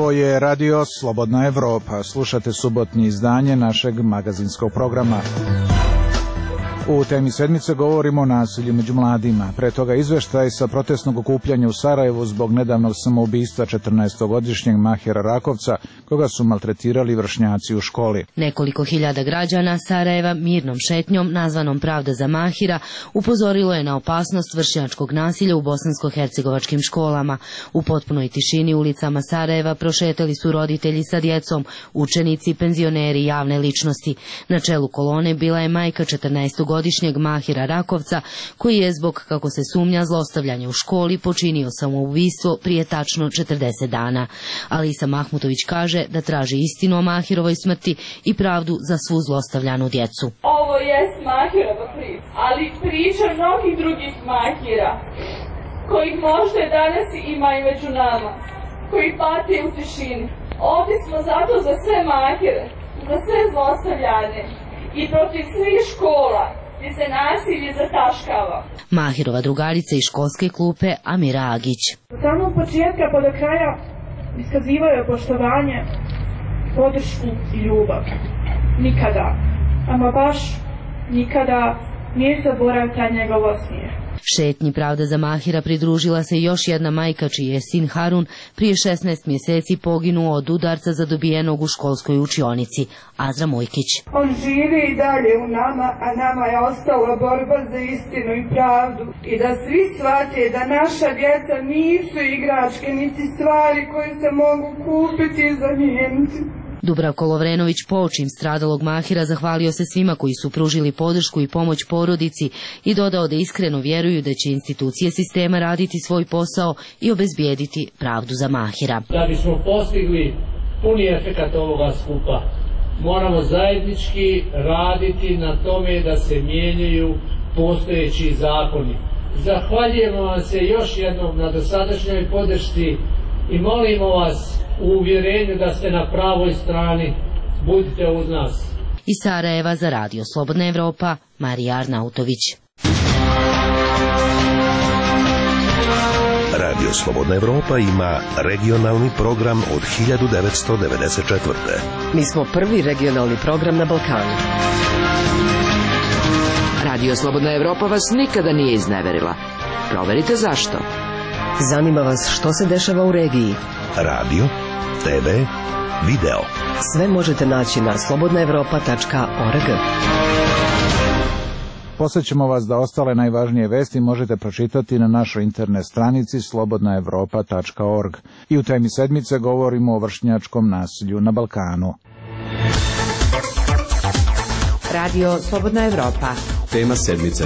Ovo je Radio Slobodna Evropa. Slušate subotnje izdanje našeg magazinskog programa. U temi sedmice govorimo o nasilju među mladima. Pre toga izveštaj sa protestnog okupljanja u Sarajevu zbog nedavnog samoubistva 14-godišnjeg Mahira Rakovca, koga su maltretirali vršnjaci u školi. Nekoliko hiljada građana Sarajeva mirnom šetnjom, nazvanom Pravda za Mahira, upozorilo je na opasnost vršnjačkog nasilja u bosansko-hercegovačkim školama. U potpunoj tišini ulicama Sarajeva prošetali su roditelji sa djecom, učenici, penzioneri, javne ličnosti. Na čelu kolone bila je majka 14-godišnjeg Mahira Rakovca, koji je zbog, kako se sumnja, zlostavljanja u školi počinio samoubistvo prije tačno 40 dana. Alisa Mahmutović kaže da traži istinu o Mahirovoj smrti i pravdu za svu zlostavljanu djecu. Ovo je Mahirova priča, ali priča mnogih drugih Mahira, kojih možda danas ima i među nama, koji pate u tišini. Ovdje smo zato za sve Mahire, za sve zlostavljane i protiv svih škola gdje se nasilje zataškava. Mahirova drugarica iz školske klupe Amira Agić. Od samog početka pa do kraja iskazivao je poštovanje, podršku i ljubav. Nikada, ama baš nikada nije zaboravio taj njegov osmijeh. Šetnji Pravda za Mahira pridružila se još jedna majka čiji je sin Harun prije 16 mjeseci poginuo od udarca zadobijenog u školskoj učionici. Azra Mojkić. On živi i dalje u nama, a nama je ostala borba za istinu i pravdu. I da svi shvate da naša djeca nisu igračke, niti stvari koje se mogu kupiti i zamijeniti. Dubravko Lovrenović, poočin stradalog Mahira, zahvalio se svima koji su pružili podršku i pomoć porodici i dodao da iskreno vjeruju da će institucije sistema raditi svoj posao i obezbijediti pravdu za Mahira. Da bismo postigli puni efekat ovoga skupa, moramo zajednički raditi na tome da se mijenjaju postojeći zakoni. Zahvaljujemo vam se još jednom na dosadašnjoj podršci i molimo vas u uvjerenju da ste na pravoj strani, budite uz nas. Iz Sarajeva za Radio Slobodna Evropa, Marija Arnautović. Radio Slobodna Evropa ima regionalni program od 1994. Mi smo prvi regionalni program na Balkanu. Radio Slobodna Evropa vas nikada nije izneverila. Proverite zašto. Zanima vas što se dešava u regiji. Radio, TV, video. Sve možete naći na slobodnaevropa.org. Posjećamo vas da ostale najvažnije vesti možete pročitati na našoj internet stranici slobodnaevropa.org. I u temi sedmice govorimo o vršnjačkom nasilju na Balkanu. Radio Slobodna Evropa. Tema sedmice.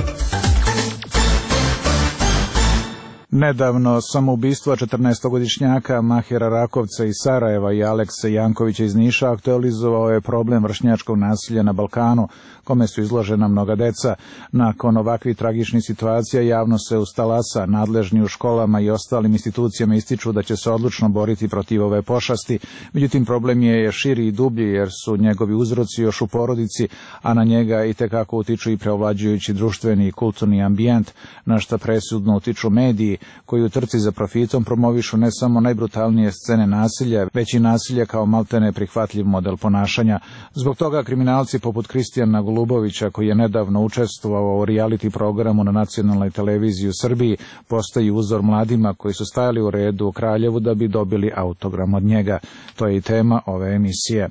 Nedavno samoubistvo 14-godišnjaka Mahira Rakovca iz Sarajeva i Aleksa Jankovića iz Niša aktualizovao je problem vršnjačkog nasilja na Balkanu, kome su izložena mnoga deca. Nakon ovakvih tragičnih situacija javno se ustalasa, nadležni u školama i ostalim institucijama ističu da će se odlučno boriti protiv ove pošasti. Međutim, problem je širi i dublji jer su njegovi uzroci još u porodici, a na njega itekako utiču i preovlađujući društveni i kulturni ambijent, na šta presudno utiču mediji, koji u trci za profitom promovišu ne samo najbrutalnije scene nasilja, već i nasilje kao maltene prihvatljiv model ponašanja. Zbog toga kriminalci poput Kristijana Golubovića, koji je nedavno učestvovao u reality programu na nacionalnoj televiziji u Srbiji, postaju uzor mladima koji su stajali u redu u Kraljevu da bi dobili autogram od njega. To je i tema ove emisije.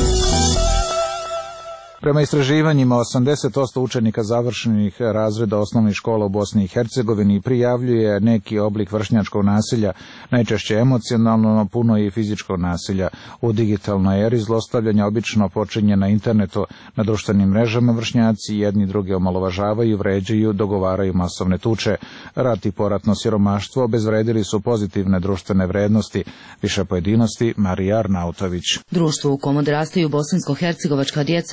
Prema istraživanjima, 80% učenika završenih razreda osnovnih škola u Bosni i Hercegovini prijavljuje neki oblik vršnjačkog nasilja, najčešće emocionalno, no puno i fizičkog nasilja. U digitalnoj eri zlostavljanja obično počinje na internetu, na društvenim mrežama vršnjaci jedni druge omalovažavaju, vređaju, dogovaraju masovne tuče. Rat i poratno siromaštvo obezvredili su pozitivne društvene vrednosti. Više pojedinosti, Marija Arnautović. Društvo u kom odrastaju bosansko-hercegovačka djeca uči ih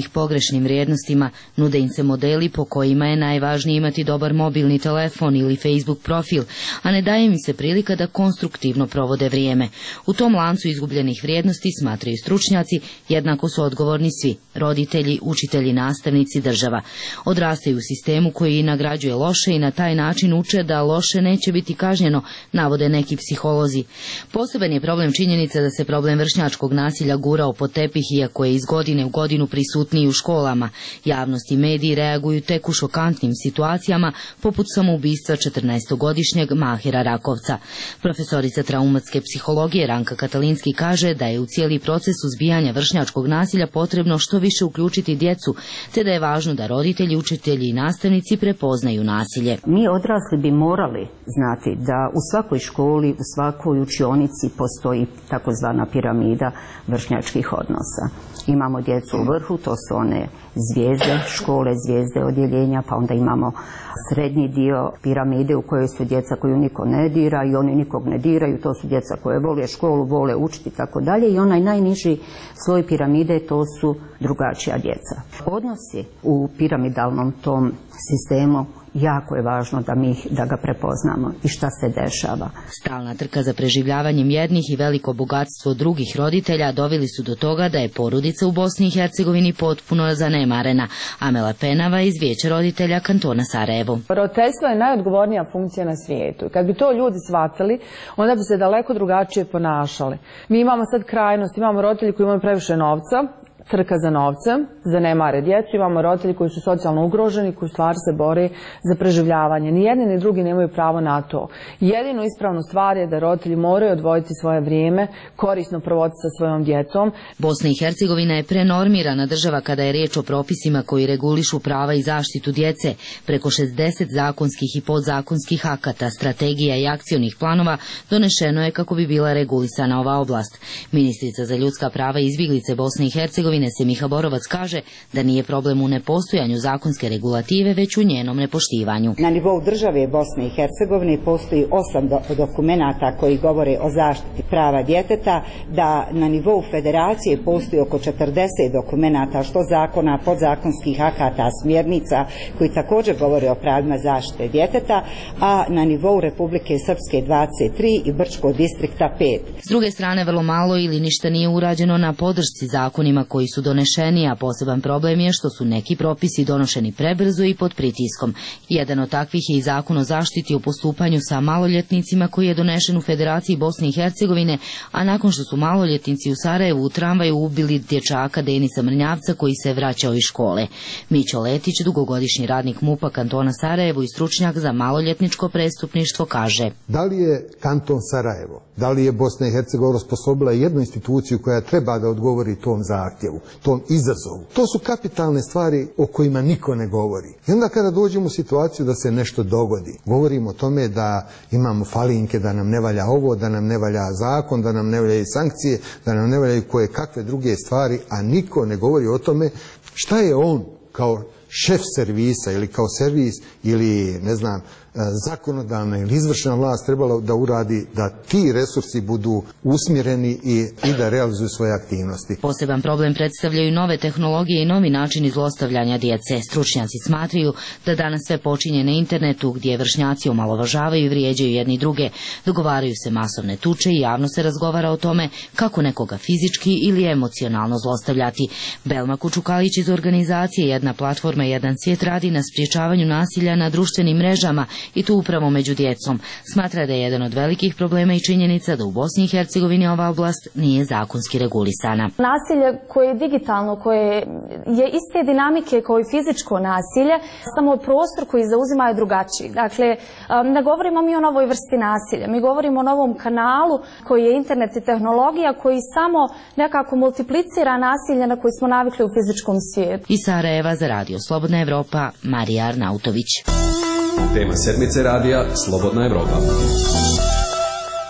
pogrešnim vrijednostima, nude im se modeli po kojima je najvažnije imati dobar mobilni telefon ili Facebook profil, a ne daje im se prilika da konstruktivno provode vrijeme. U tom lancu izgubljenih vrijednosti, smatraju stručnjaci, jednako su odgovorni svi, roditelji, učitelji, nastavnici, država. Odrastaju u sistemu koji i nagrađuje loše i na taj način uče da loše neće biti kažnjeno, navode neki psiholozi. Poseban je problem činjenica da se problem vršnjačkog nasilja gurao pod tepih, iako je iz godine u godinu prisutniji u školama. Javnost i mediji reaguju tek u šokantnim situacijama, poput samoubistva 14-godišnjeg Mahira Rakovca. Profesorica traumatske psihologije Ranka Katalinski kaže da je u cijeli proces suzbijanja vršnjačkog nasilja potrebno što više uključiti djecu, te da je važno da roditelji, učitelji i nastavnici prepoznaju nasilje. Mi odrasli bi morali znati da u svakoj školi, u svakoj učionici postoji takozvana piramida vršnjačkih odnosa. Imamo djecu u vrhu, to su one zvijezde škole, zvijezde odjeljenja, pa onda imamo srednji dio piramide u kojoj su djeca koju niko ne dira i oni nikog ne diraju, to su djeca koje vole školu, vole učiti i tako dalje, i onaj najniži sloj piramide, to su drugačija djeca. Odnosi u piramidalnom tom sistemu jako je važno da ga prepoznamo i šta se dešava. Stalna trka za preživljavanjem jednih i veliko bogatstvo drugih roditelja doveli su do toga da je porodica u Bosni i Hercegovini potpuno zanemarena. Amela Penava iz Vijeća roditelja kantona Sarajevo. Roditeljstvo je najodgovornija funkcija na svijetu. Kad bi to ljudi shvatili, onda bi se daleko drugačije ponašali. Mi imamo sad krajnost, imamo roditelji koji imaju previše novca, trka za novcem, zanemare djecu, imamo roditelji koji su socijalno ugroženi, koji u stvari se bore za preživljavanje. Ni jedni ni drugi nemaju pravo na to. Jedino ispravnu stvar je da roditelji moraju odvojiti svoje vrijeme, korisno provoditi sa svojom djecom. Bosna i Hercegovina je prenormirana država kada je riječ o propisima koji regulišu prava i zaštitu djece. Preko 60 zakonskih i podzakonskih akata, strategija i akcionih planova donešeno je kako bi bila regulisana ova oblast. Ministrica za ljudska prava i izbjeglice Bosne i Hercegovine Semiha Borovac kaže da nije problem u nepostojanju zakonske regulative, već u njenom nepoštivanju. Na nivou države Bosne i Hercegovine postoji 8 dokumenata koji govore o zaštiti prava djeteta, da na nivou federacije postoji oko 40 dokumenata, što zakona, podzakonskih akata, smjernica, koji također govore o pravima zaštite djeteta, a na nivou Republike Srpske 23 i Brčkog distrikta 5. S druge strane, vrlo malo ili ništa nije urađeno na podršci zakonima koji su donešeni, a poseban problem je što su neki propisi donošeni prebrzo i pod pritiskom. Jedan od takvih je i Zakon o zaštiti u postupanju sa maloljetnicima koji je donešen u Federaciji Bosne i Hercegovine, a nakon što su maloljetnici u Sarajevu u tramvaju ubili dječaka Denisa Mrnjavca koji se vraćao iz škole. Mićo Letić, dugogodišnji radnik MUP-a kantona Sarajevo i stručnjak za maloljetničko prestupništvo, kaže: Da li je kanton Sarajevo, da li je Bosna i Hercegovina osposobila jednu instituciju koja treba da odgovori tom zahtjevu, tom izazovu? To su kapitalne stvari o kojima niko ne govori. I onda kada dođemo u situaciju da se nešto dogodi, govorimo o tome da imamo falinke, da nam ne valja ovo, da nam ne valja zakon, da nam ne valjaju sankcije, da nam ne valjaju koje kakve druge stvari, a niko ne govori o tome šta je on kao šef servisa ili kao servis ili ne znam zakonodavna ili izvršna vlast trebalo da uradi da ti resursi budu usmjereni i da realizuju svoje aktivnosti. Poseban problem predstavljaju nove tehnologije i novi načini zlostavljanja djece. Stručnjaci smatraju da danas sve počinje na internetu, gdje vršnjaci omalovažavaju i vrijeđaju jedni druge. Dogovaraju se masovne tuče i javno se razgovara o tome kako nekoga fizički ili emocionalno zlostavljati. Belma Kučukalić iz organizacije Jedna platforma, jedan svijet radi na spriječavanju nasilja na društvenim mrežama i tu upravo među djecom. Smatra da je jedan od velikih problema i činjenica da u Bosni i Hercegovini ova oblast nije zakonski regulisana. Nasilje koje je digitalno, koje je iste dinamike kao i fizičko nasilje, samo prostor koji zauzima je drugačiji. Dakle, ne govorimo mi o novoj vrsti nasilja, mi govorimo o novom kanalu koji je internet i tehnologija, koji samo nekako multiplicira nasilje na koji smo navikli u fizičkom svijetu. Iz Sarajeva za Radio Slobodna Evropa, Marija Arnautović. Tema sedmice radija Slobodna Evropa.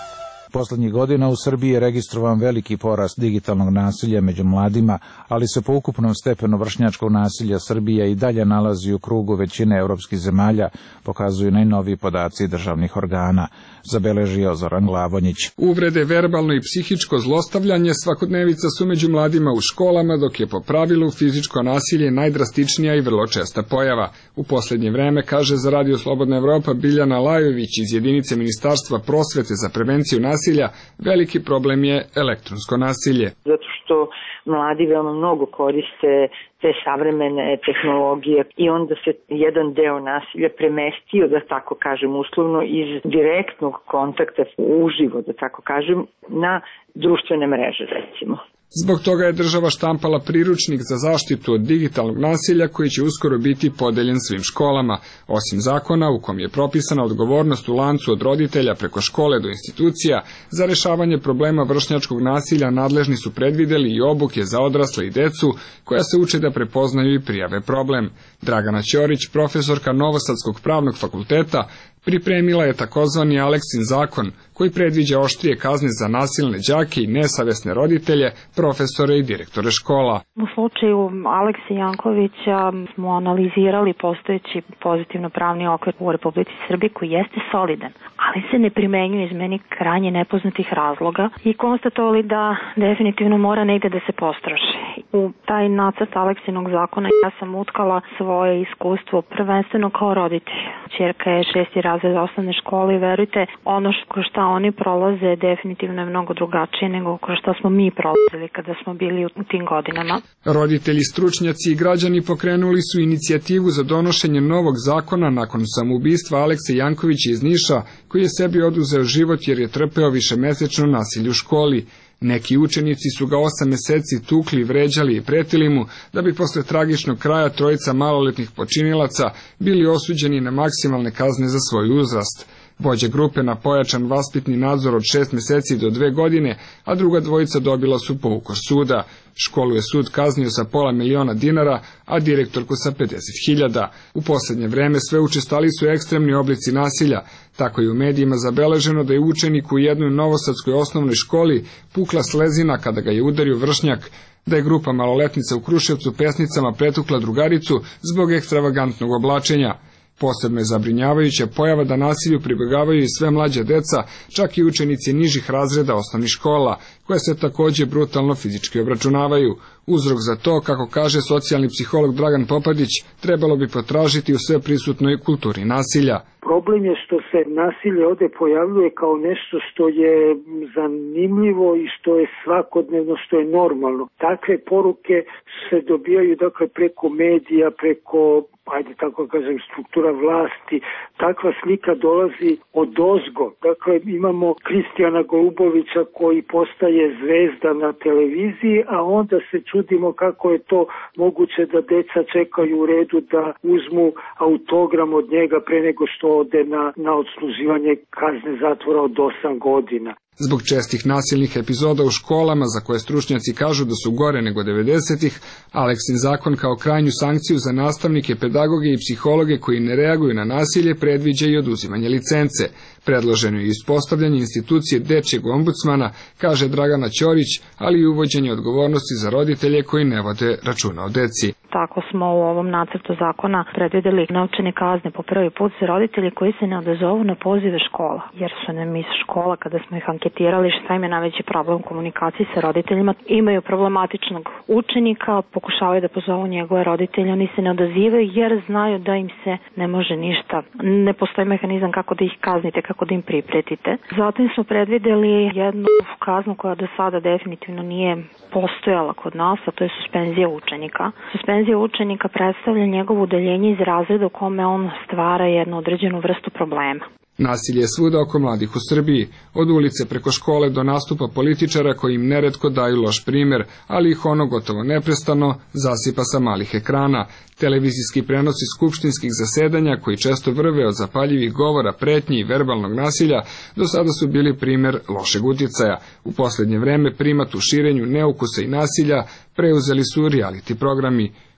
Poslednjih godina u Srbiji je registrovan veliki porast digitalnog nasilja među mladima, ali se po ukupnom stepenu vršnjačkog nasilja Srbija i dalje nalazi u krugu većine evropskih zemalja, pokazuju najnoviji podaci državnih organa, zabeležio Zoran Glavonjić. Uvrede, verbalno i psihičko zlostavljanje svakodnevica su među mladima u školama, dok je po pravilu fizičko nasilje najdrastičnija i vrlo česta pojava. U poslednje vreme, kaže za Radio Slobodna Evropa Biljana Lajović iz jedinice Ministarstva prosvete za prevenciju nasilja, veliki problem je elektronsko nasilje. Zato što mladi veoma mnogo koriste te savremene tehnologije i onda se jedan deo nasilja premestio, da tako kažem uslovno, iz direktnog kontakta uživo, da tako kažem, na društvene mreže recimo. Zbog toga je država štampala priručnik za zaštitu od digitalnog nasilja koji će uskoro biti podeljen svim školama. Osim zakona u kom je propisana odgovornost u lancu od roditelja preko škole do institucija, za rešavanje problema vršnjačkog nasilja nadležni su predvideli i obuke za odrasle i decu koja se uče da prepoznaju i prijave problem. Dragana Ćorić, profesorka Novosadskog pravnog fakulteta, pripremila je takozvani Aleksin zakon, koji predviđa oštrije kazne za nasilne đake i nesavesne roditelje, profesore i direktore škola. U slučaju Alekse Jankovića smo analizirali postojeći pozitivno pravni okvir u Republici Srbiji koji jeste solidan, ali se ne primenjuje iz meni krajnje nepoznatih razloga i konstatovali da definitivno mora negde da se postroši. U taj nacrt Aleksinog zakona ja sam utkala svoje iskustvo prvenstveno kao roditelj. Ćerka je 6. razred osnovne škole i verujte, ono što oni prolaze definitivno je mnogo drugačije nego kroz što smo mi prolazili kada smo bili u tim godinama. Roditelji, stručnjaci i građani pokrenuli su inicijativu za donošenje novog zakona nakon samoubistva Alekse Jankovića iz Niša, koji je sebi oduzeo život jer je trpeo višemesečno nasilje u školi. Neki učenici su ga 8 meseci tukli, vređali i pretili mu, da bi posle tragičnog kraja trojica maloletnih počinilaca bili osuđeni na maksimalne kazne za svoj uzrast. Vođa grupe na pojačan vaspitni nadzor od 6 meseci do 2 godine, a druga dvojica dobila su poukor suda. Školu je sud kaznio sa $500.000, a direktorku sa 50.000. U poslednje vreme sve učestali su ekstremni oblici nasilja. Tako je u medijima zabeleženo da je učenik u jednoj novosadskoj osnovnoj školi pukla slezina kada ga je udario vršnjak, da je grupa maloletnica u Kruševcu pesnicama pretukla drugaricu zbog ekstravagantnog oblačenja. Posebno je zabrinjavajuća pojava da nasilju pribegavaju i sve mlađa deca, čak i učenici nižih razreda osnovnih škola, koje se takođe brutalno fizički obračunavaju. Uzrok za to, kako kaže socijalni psiholog Dragan Popadić, trebalo bi potražiti u sve prisutnoj kulturi nasilja. Problem je što se nasilje ovde pojavljuje kao nešto što je zanimljivo i što je svakodnevno, što je normalno. Takve poruke se dobijaju preko medija, preko tako kažem, struktura vlasti. Takva slika dolazi odozgo. Dakle, imamo Kristijana Golubovića koji postaje zvezda na televiziji, a onda se čudimo kako je to moguće da deca čekaju u redu da uzmu autogram od njega pre nego što ode na odsluživanje kazne zatvora od 8 godina. Zbog čestih nasilnih epizoda u školama, za koje stručnjaci kažu da su gore nego 90-ih, Aleksin zakon kao krajnju sankciju za nastavnike, pedagoge i psihologe koji ne reaguju na nasilje predviđa i oduzimanje licence. Predloženo je ispostavljanje institucije dečjeg ombudsmana, kaže Dragana Ćorić, ali i uvođenje odgovornosti za roditelje koji ne vode računa o deci. Tako smo u ovom nacrtu zakona predvideli novčane kazne po prvi put za roditelje koji se ne odazovu na pozive škola, jer su nam iz škola, kada smo ih anketirali šta im je najveći problem u komunikaciji sa roditeljima, imaju problematičnog učenika, pokušavaju da pozovu njegove roditelje, oni se ne odazivaju jer znaju da im se ne može ništa. Ne postoji mehanizam kako da ih kaznite, kako da im pripretite. Zatim smo predvideli jednu kaznu koja do sada definitivno nije postojala kod nas, a to je suspenzija učenika. Suspenzija učenika predstavlja njegovo udaljenje iz razreda u kome on stvara jednu određenu vrstu problema. Nasilje je svuda oko mladih u Srbiji, od ulice preko škole do nastupa političara koji im neretko daju loš primer, ali ih ono gotovo neprestano zasipa sa malih ekrana. Televizijski prenosi skupštinskih zasedanja, koji često vrve od zapaljivih govora, pretnji i verbalnog nasilja, do sada su bili primer lošeg uticaja. U poslednje vreme primat u širenju neukusa i nasilja preuzeli su reality programi.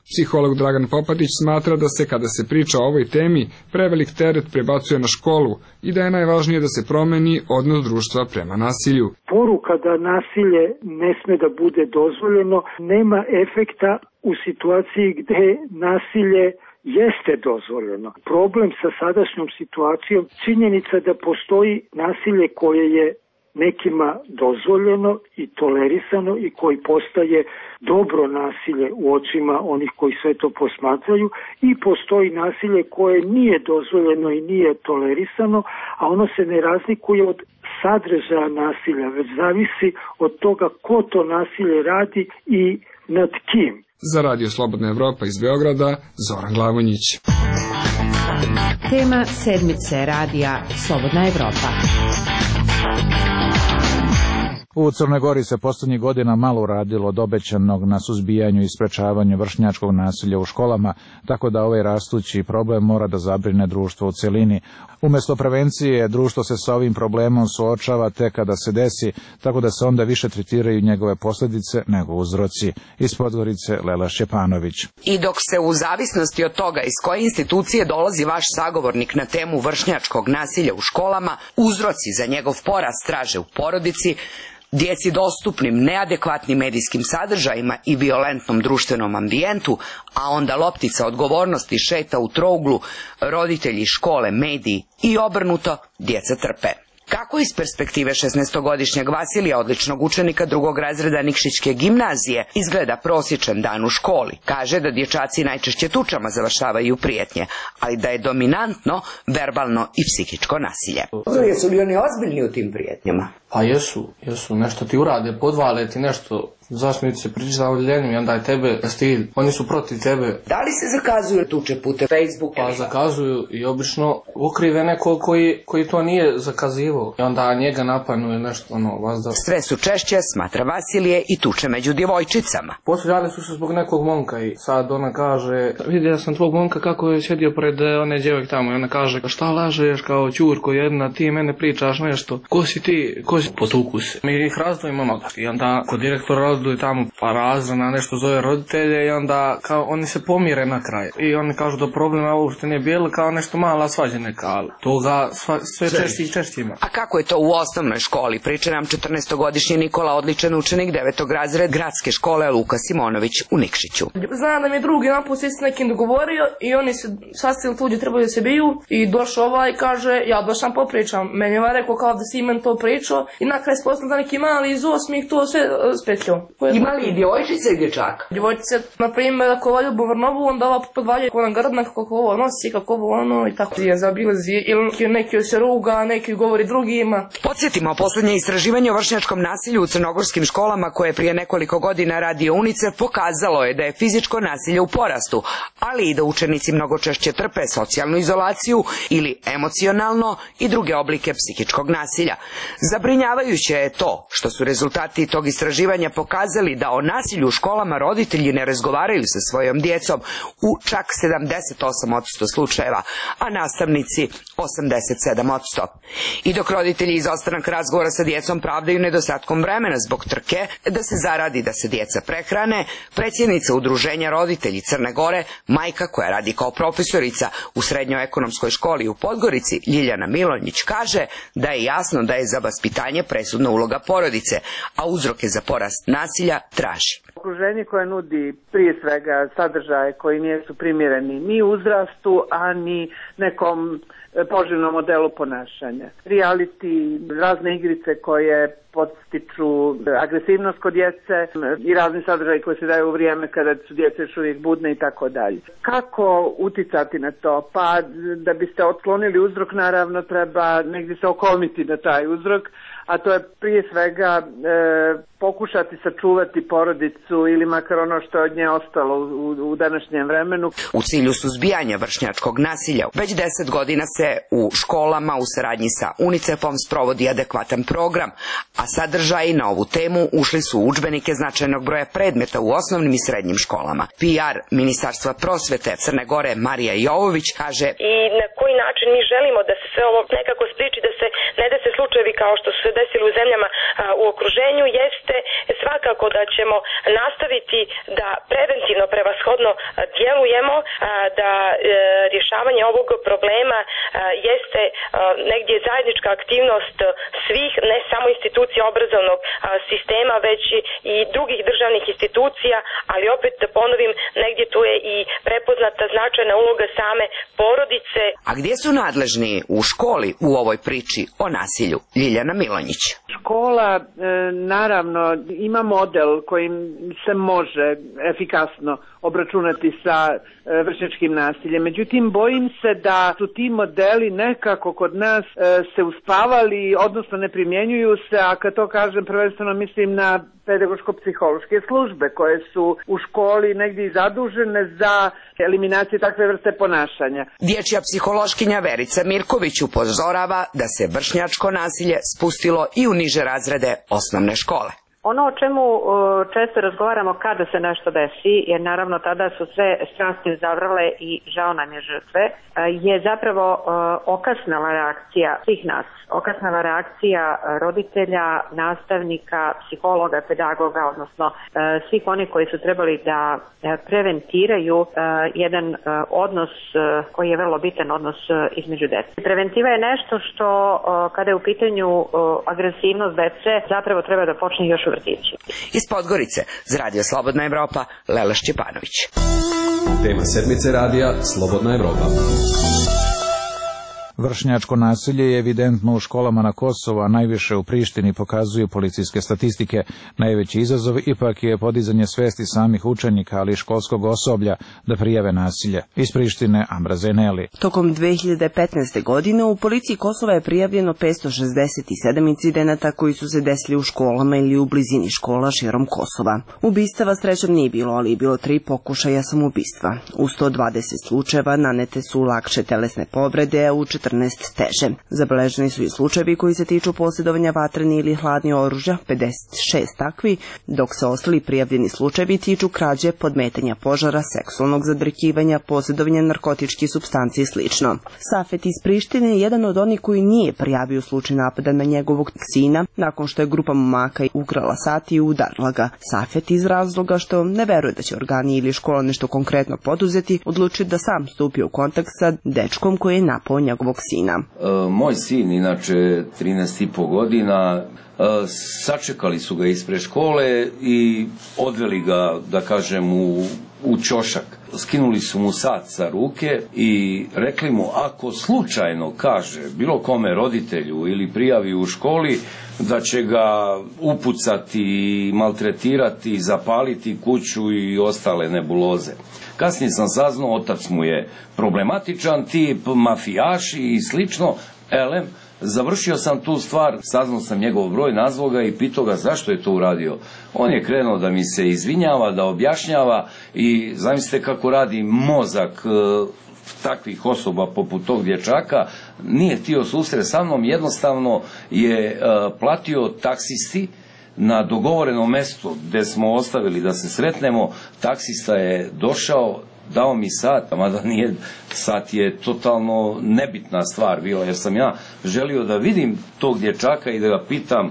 Psiholog Dragan Popadić smatra da se, kada se priča o ovoj temi, prevelik teret prebacuje na školu i da je najvažnije da se promeni odnos društva prema nasilju. Poruka da nasilje ne sme da bude dozvoljeno nema efekta u situaciji gde nasilje jeste dozvoljeno. Problem sa sadašnjom situacijom, činjenica da postoji nasilje koje je nekima dozvoljeno i tolerisano i koji postaje dobro nasilje u očima onih koji sve to posmatraju, i postoji nasilje koje nije dozvoljeno i nije tolerisano, a ono se ne razlikuje od sadržaja nasilja, već zavisi od toga ko to nasilje radi i nad kim. Za Radio Slobodna Evropa iz Beograda, Zoran Glavonjić. Tema sedmice radija Slobodna Evropa. U Crnoj Gori se posljednjih godina malo uradilo od obećanog na suzbijanju i sprečavanju vršnjačkog nasilja u školama, tako da ovaj rastući problem mora da zabrine društvo u celini. Umjesto prevencije, društvo se sa ovim problemom suočava tek kada se desi, tako da se onda više tretiraju njegove posljedice nego uzroci. Iz Podgorice, Lela Šćepanović. I dok se u zavisnosti od toga iz koje institucije dolazi vaš sagovornik na temu vršnjačkog nasilja u školama, uzroci za njegov porast traže u porodici, djeci dostupnim neadekvatnim medijskim sadržajima i violentnom društvenom ambijentu, a onda loptica odgovornosti šeta u trouglu, roditelji, škole, mediji i obrnuto, djeca trpe. Kako iz perspektive 16-godišnjeg Vasilija, odličnog učenika drugog razreda Nikšićke gimnazije, izgleda prosječan dan u školi? Kaže da dječaci najčešće tučama završavaju prijetnje, ali da je dominantno verbalno i psihičko nasilje. Jesu li oni ozbiljni u tim prijetnjama? Pa jesu, nešto ti urade, podvale ti nešto, zasnuju se priča o ljenju i onda je tebe stid, oni su protiv tebe. Da li se zakazuju tuče putem Facebooka? Pa zakazuju i obično ukrive neko koji to nije zakazivao i onda njega napanuje nešto vazda. Sve su češće, smatra Vasilije, i tuče među djevojčicama. Posvađali su se zbog nekog momka i sad ona kaže, vidio sam tvog momka kako je sjedio pred one djevojke tamo i ona kaže, šta lažeš kao ćurko jedna, ti mene pričaš nešto, ko si ti, potuku se. Mi ih razdvojimo odmah i onda kod direktora razdvoji tamo pa razrana nešto zove roditelje i onda kao oni se pomire na kraju i oni kažu da problema uopšte nije bilo, kao nešto mala svađa neka, ali toga sve češće i češće ima. A kako je to u osnovnoj školi? Priča nam 14-godišnji Nikola, odličan učenik 9. razred gradske škole Luka Simonović u Nikšiću. Znam da mi je drugi naput se s nekim dogovorio i oni se sastavili tu gdje trebaju da se biju i došao ovaj i kaže ja došam popričam. Meni je rekao kao da si imen to pričao i na kraj spoznam da neki mali iz osmih to sve spetljao. Ima li i djevojčice i dječaka? Djevojčice, na primjer, ako je volju Bovrnovu, onda ova podvalja kako nam grdna, kako ovo nosi, kako ovo ono i tako. Je zabilazi, ili neki se ruga, neki govori drugima. Podsjetimo, posljednje istraživanje o vršnjačkom nasilju u crnogorskim školama koje je prije nekoliko godina radio UNICEF pokazalo je da je fizičko nasilje u porastu, ali i da učenici mnogo češće trpe socijalnu izolaciju ili emocionalno i druge oblike psihičkog nasilja. Zabrinjavajuće je to što su rezultati tog istraživanja pokazali da o nasilju u školama roditelji ne razgovaraju sa svojom djecom u čak 78% slučajeva, a nastavnici 87%. I dok roditelji izostanak razgovora sa djecom pravdaju nedostatkom vremena zbog trke da se zaradi da se djeca prehrane, predsjednica Udruženja roditelji Crne Gore, majka koja radi kao profesorica u srednjoj ekonomskoj školi u Podgorici, Ljiljana Milonjić, kaže da je jasno da je za vaspitanje presudna uloga porodice, a uzroke za porast nasilja traži. Okruženje koje nudi prije svega sadržaje koji nisu primjereni ni uzrastu, a ni nekom poželjnom modelu ponašanja. Reality, razne igrice koje podstiču agresivnost kod djece i razni sadržaji koji se daju u vrijeme kada su djece još uvijek budne i tako dalje. Kako uticati na to? Pa da biste otklonili uzrok, naravno treba negdje se okomiti na taj uzrok, a to je prije svega pokušati sačuvati porodicu ili makar ono što je od nje ostalo u današnjem vremenu. U cilju suzbijanja vršnjačkog nasilja već 10 godina se se u školama u saradnji sa UNICEF-om sprovodi adekvatan program, a sadržaji na ovu temu ušli su u udžbenike značajnog broja predmeta u osnovnim i srednjim školama. PR Ministarstva prosvete Crne Gore Marija Jovović kaže: I na koji način mi želimo da se sve ovo nekako spriči, da se ne dese slučajevi kao što su se desili u zemljama u okruženju, jeste svakako da ćemo nastaviti da preventivno prevashodno djelujemo, da rješavanje ovog problema jeste negdje zajednička aktivnost svih, ne samo institucija obrazovnog sistema, već i drugih državnih institucija, ali opet da ponovim, negdje tu je i prepoznata značajna uloga same porodice. A gdje su nadležni u školi u ovoj priči o nasilju? Ljiljana Milonjić. Škola, naravno, ima model kojim se može efikasno obračunati sa vršnjačkim nasiljem. Međutim, bojim se da su ti modeli nekako kod nas se uspavali, odnosno ne primjenjuju se, a kad to kažem prvenstveno mislim na pedagoško-psihološke službe koje su u školi negdje i zadužene za eliminaciju takve vrste ponašanja. Dječja psihološkinja Verica Mirković upozorava da se vršnjačko nasilje spustilo i u niže razrede osnovne škole. Ono o čemu često razgovaramo kada se nešto desi, jer naravno tada su sve strasti zavrle i žao nam je žrtve, je zapravo okasnala reakcija svih nas. Okasnala reakcija roditelja, nastavnika, psihologa, pedagoga, odnosno svih onih koji su trebali da preventiraju jedan odnos koji je vrlo bitan, odnos između dece. Preventiva je nešto što kada je u pitanju agresivnost dece zapravo treba da počne još vrtići. Iz Podgorice, za Radio Slobodna Evropa, Lela Šćepanović. Tema sedmice radija Slobodna Evropa. Vršnjačko nasilje je evidentno u školama na Kosovu, a najviše u Prištini, pokazuju policijske statistike. Najveći izazov ipak je podizanje svesti samih učenika, ali i školskog osoblja da prijave nasilje. Iz Prištine, Ambra Zeneli. Tokom 2015. godine u policiji Kosova je prijavljeno 567 incidenata koji su se desili u školama ili u blizini škola širom Kosova. Ubistava srećom nije bilo, ali je bilo 3 pokušaja samoubistva. U 120 slučajeva nanete su lakše telesne povrede, a u 14 teže. Zabeleženi su i slučajevi koji se tiču posjedovanja vatreni ili hladni oružja, 56 takvi, dok se ostali prijavljeni slučajevi tiču krađe, podmetanja požara, seksualnog zadrkivanja, posjedovanja narkotičkih supstanci i sl. Safet iz Prištine je jedan od onih koji nije prijavio slučaj napada na njegovog sina nakon što je grupa momaka ukrala sat i udarila ga. Safet iz razloga što ne veruje da će organi ili škola nešto konkretno poduzeti, odlučio da sam stupi u kontakt sa dečkom koji je napao njegovog sina. Moj sin, inače 13,5 godina, sačekali su ga ispred škole i odveli ga, da kažem, u ćošak. Skinuli su mu sat sa ruke i rekli mu, ako slučajno kaže bilo kome roditelju ili prijavi u školi, da će ga upucati, maltretirati, zapaliti kuću i ostale nebuloze. Kasnije sam saznao, otac mu je problematičan tip, mafijaši i slično, elem, završio sam tu stvar, saznao sam njegov broj, nazvao ga i pitao ga zašto je to uradio. On je krenuo da mi se izvinjava, da objašnjava i zamislite kako radi mozak takvih osoba poput tog dječaka. Nije htio susret sa mnom, jednostavno je platio taksisti na dogovorenom mjestu gdje smo ostavili da se sretnemo. Taksista je došao, dao mi sat, mada nije, sat je totalno nebitna stvar bila, jer sam ja želio da vidim tog dječaka i da ga pitam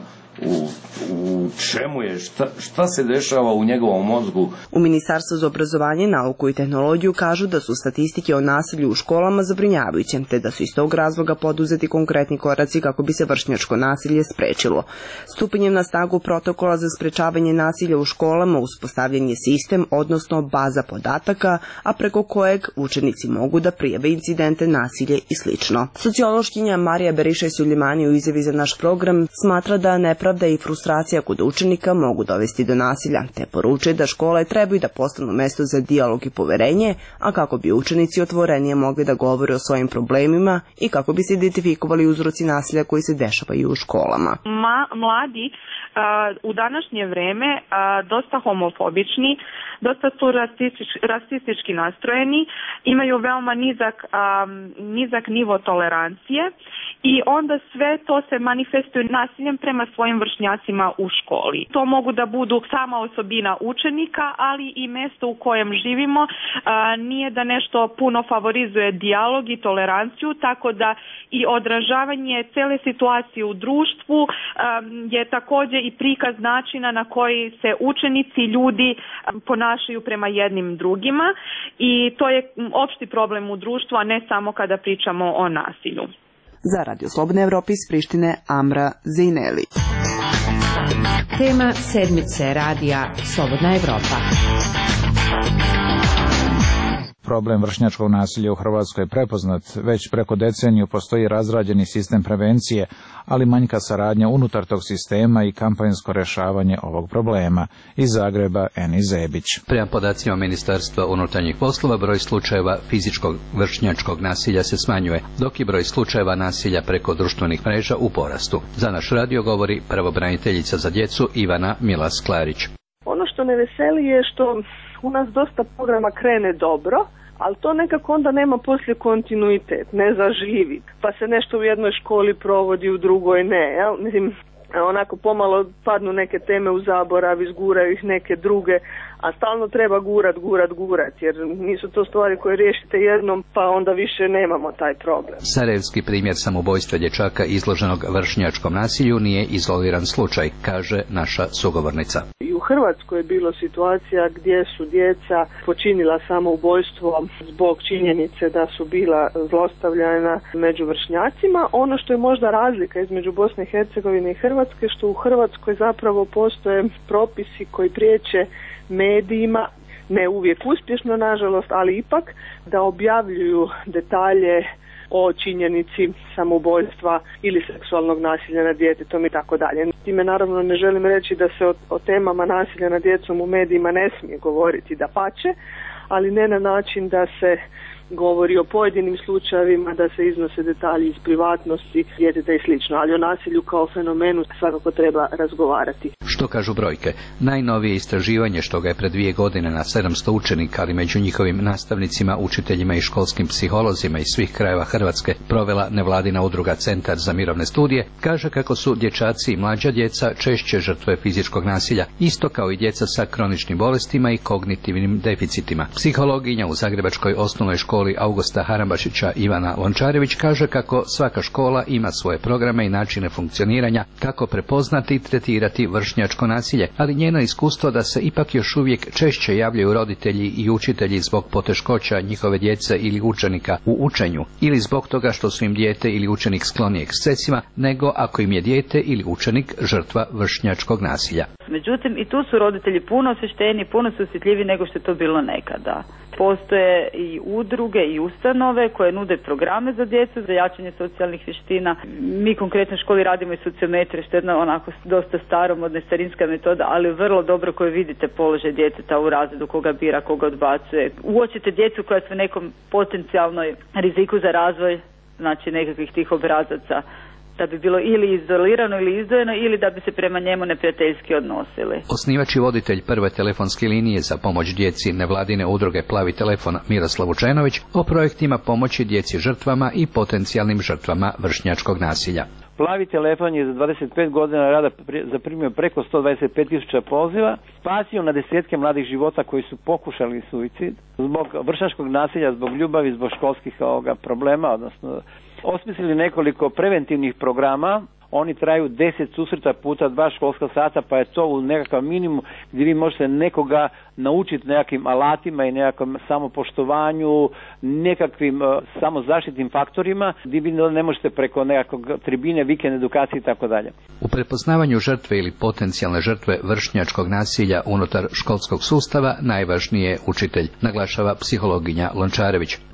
u čemu je, šta se dešava u njegovom mozgu. U Ministarstvu za obrazovanje, nauku i tehnologiju kažu da su statistike o nasilju u školama zabrinjavajuće, te da su iz tog razloga poduzeti konkretni koraci kako bi se vršnjačko nasilje sprečilo. Stupanjem na snagu protokola za sprečavanje nasilja u školama uspostavljen je sistem, odnosno baza podataka, a preko kojeg učenici mogu da prijave incidente, nasilje i sl. Sociološkinja Marija Beriša-Suljimani u izjavi za naš program smatra da nepravda i frustracija kod učenika mogu dovesti do nasilja, te poručuje da škole trebaju da postanu mesto za dijalog i poverenje, a kako bi učenici otvorenije mogli da govore o svojim problemima i kako bi se identifikovali uzroci nasilja koji se dešavaju u školama. Mladi u današnje vreme dosta homofobični, dosta su rasistički nastrojeni, imaju veoma nizak nivo tolerancije i onda sve to se manifestuje nasiljem prema svojim vršnjacima u školi. To mogu da budu sama osobina učenika, ali i mesto u kojem živimo nije da nešto puno favorizuje dijalog i toleranciju, tako da i odražavanje cele situacije u društvu je također i prikaz načina na koji se učenici, ljudi ponašaju prema jednim drugima i to je opšti problem u društvu, a ne samo kada pričamo o nasilju. Za Radio Slobodne Evrope iz Prištine, Amra Zejneli. Tema sedmice radija Slobodna Evropa. Problem vršnjačkog nasilja u Hrvatskoj je prepoznat. Već preko deceniju postoji razrađeni sistem prevencije, ali manjka saradnja unutar tog sistema i kampanjsko rješavanje ovog problema. Iz Zagreba, Eni Zebić. Prema podacima Ministarstva unutarnjih poslova, broj slučajeva fizičkog vršnjačkog nasilja se smanjuje, dok je broj slučajeva nasilja preko društvenih mreža u porastu. Za naš radio govori pravobraniteljica za djecu Ivana Milas-Klarić. Ono što ne veseli je što u nas dosta programa krene dobro, ali to nekako onda nema poslije kontinuitet, ne zaživi. Pa se nešto u jednoj školi provodi, u drugoj ne. Ja? Mislim, onako pomalo padnu neke teme u zaborav, izguraju ih neke druge, a stalno treba gurat, jer nisu to stvari koje riješite jednom, pa onda više nemamo taj problem. Sarajevski primjer samoubojstva dječaka izloženog vršnjačkom nasilju nije izoliran slučaj, kaže naša sugovornica. I u Hrvatskoj je bilo situacija gdje su djeca počinila samoubojstvo zbog činjenice da su bila zlostavljana među vršnjacima. Ono što je možda razlika između Bosne i Hercegovine i Hrvatske, što u Hrvatskoj zapravo postoje propisi koji priječe medijima, ne uvijek uspješno nažalost, ali ipak da objavljuju detalje o činjenici samoubojstva ili seksualnog nasilja nad djetetom i tako dalje. Time naravno ne želim reći da se o temama nasilja nad djecom u medijima ne smije govoriti, dapače, ali ne na način da se govori o pojedinim slučajevima, da se iznose detalji iz privatnosti djeteta i slično, ali o nasilju kao fenomenu svakako treba razgovarati. Što kažu brojke? Najnovije istraživanje, što ga je pred 2 godine na 700 učenika, ali među njihovim nastavnicima, učiteljima i školskim psiholozima iz svih krajeva Hrvatske provela nevladina udruga Centar za mirovne studije, kaže kako su dječaci i mlađa djeca češće žrtve fizičkog nasilja, isto kao i djeca sa kroničnim bolestima i kognitivnim deficitima. Psihologinja u Zagrebačkoj osnovnoj školi Augusta Harambašića Ivana Lončarević kaže kako svaka škola ima svoje programe i načine funkcioniranja, kako prepoznati i tretirati vršnjačko nasilje, ali njeno iskustvo da se ipak još uvijek češće javljaju roditelji i učitelji zbog poteškoća njihove djece ili učenika u učenju, ili zbog toga što su im dijete ili učenik skloni ekscesima, nego ako im je dijete ili učenik žrtva vršnjačkog nasilja. Međutim, i tu su roditelji puno osvješteniji, puno su osjetljiviji nego što je to bilo nekada. Postoje i udruge i ustanove koje nude programe za djecu, za jačanje socijalnih vještina. Mi konkretno u školi radimo i sociometriju, što je jedna onako dosta staromodna starinska metoda, ali vrlo dobro koju vidite položaj djeteta u razredu, koga bira, koga odbacuje. Uočite djecu koja su u nekom potencijalnoj riziku za razvoj, znači nekakvih tih obrazaca, da bi bilo ili izolirano ili izdvojeno ili da bi se prema njemu neprijateljski odnosili. Osnivač i voditelj prve telefonske linije za pomoć djeci nevladine udruge Plavi telefon Miroslav Vučenović o projektima pomoći djeci žrtvama i potencijalnim žrtvama vršnjačkog nasilja. Plavi telefon je za 25 godina rada zaprimio preko 125.000 poziva, spasio na desetke mladih života koji su pokušali suicid zbog vršnjačkog nasilja, zbog ljubavi, zbog školskih problema, odnosno osmislili nekoliko preventivnih programa. Oni traju 10 susreta puta 2 školska sata, pa je to u nekakav minimum gdje vi možete nekoga naučiti nekakvim alatima i nekakvom samopoštovanju, nekakvim samozaštitnim faktorima, gdje vi ne možete preko nekakvog tribine, vikend edukacije i tako dalje. U prepoznavanju žrtve ili potencijalne žrtve vršnjačkog nasilja unutar školskog sustava najvažniji je učitelj, naglašava psihologinja Lončarević.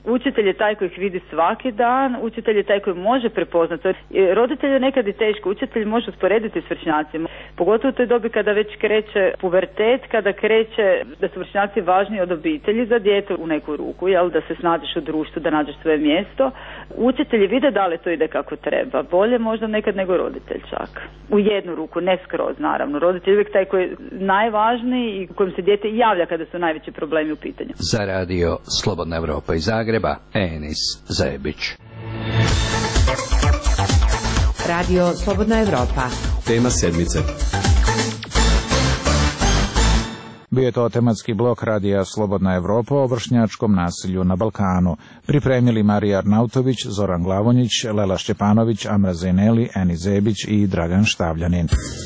Učitelj je taj koji ih vidi svaki dan, učitelj je taj koji može prepoznati. Roditelj je nekad i teško, učitelj može usporediti s vršnjacima, pogotovo u toj dobi kada već kreće pubertet, kada kreće da su vršnjaci važniji od obitelji za dijete u neku ruku, jel, da se snađeš u društvu, da nađeš svoje mjesto. Učitelji vide da li to ide kako treba, bolje možda nekad nego roditelj čak. U jednu ruku, ne skroz naravno. Roditelj je uvijek taj koji je najvažniji i kojem se dijete javlja kada su najveći problemi u pitanju. Za radio Slobodna Evropa iz Zagreba, Enis Zebić. Radio Slobodna Evropa. Tema sedmice. Bio je to tematski blok radija Slobodna Evropa o vršnjačkom nasilju na Balkanu. Pripremili Marija Arnautović, Zoran Glavonjić, Lela Šćepanović, Amra Zejneli, Eni Zebić i Dragan Štavljanin.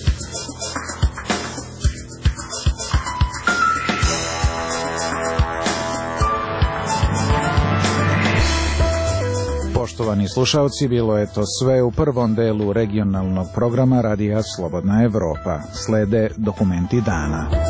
Poštovani slušalci, bilo je to sve u prvom delu regionalnog programa radija Slobodna Evropa. Slede dokumenti dana.